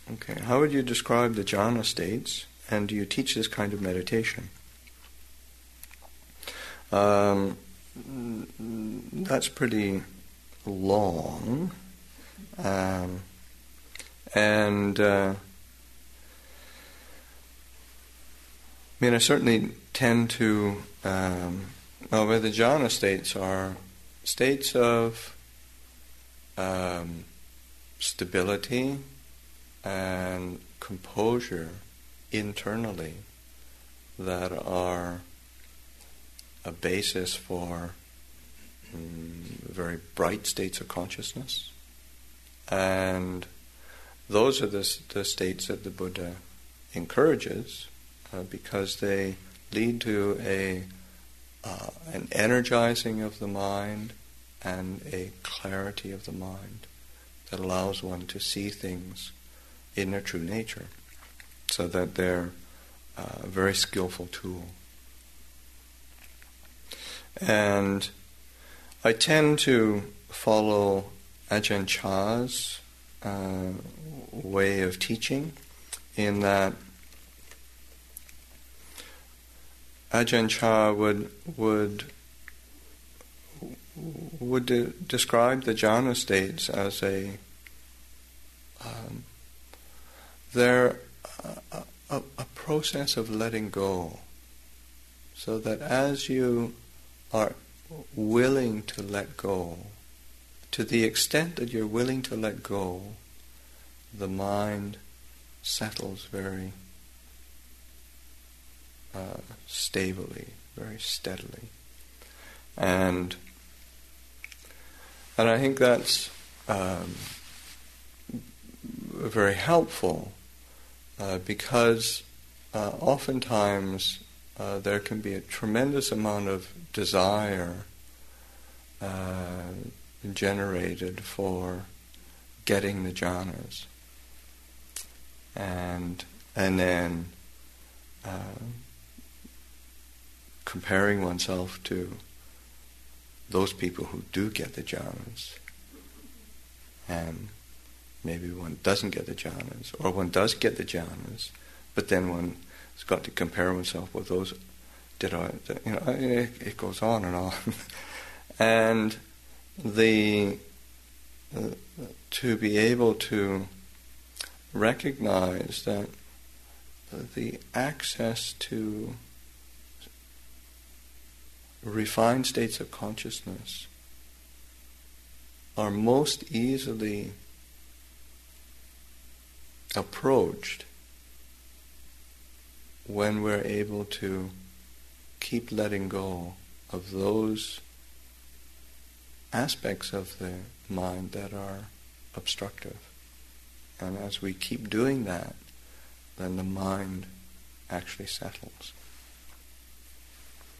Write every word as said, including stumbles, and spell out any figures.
Okay, how would you describe the jhana states, and do you teach this kind of meditation? Um, that's pretty long, um, and uh, I mean, I certainly tend to. Um, well, where the jhana states are states of um, stability and composure internally that are a basis for um, very bright states of consciousness. And those are the, the states that the Buddha encourages uh, because they lead to a uh, an energizing of the mind and a clarity of the mind that allows one to see things in their true nature, so that they're uh, a very skillful tool. And I tend to follow Ajahn Chah's uh, way of teaching, in that Ajahn Chah would would would de- describe the jhana states as a um, they're a, a, a process of letting go, so that as you are willing to let go, to the extent that you're willing to let go, the mind settles very uh, stably, very steadily. And and I think that's um, very helpful uh, because uh, oftentimes uh, there can be a tremendous amount of desire uh, generated for getting the jhanas, and and then uh, comparing oneself to those people who do get the jhanas, and maybe one doesn't get the jhanas, or one does get the jhanas, but then one has got to compare oneself with those. Did I? You know, it, it goes on and on, and the uh, to be able to recognize that the access to refined states of consciousness are most easily approached when we're able to keep letting go of those aspects of the mind that are obstructive. And as we keep doing that, then the mind actually settles.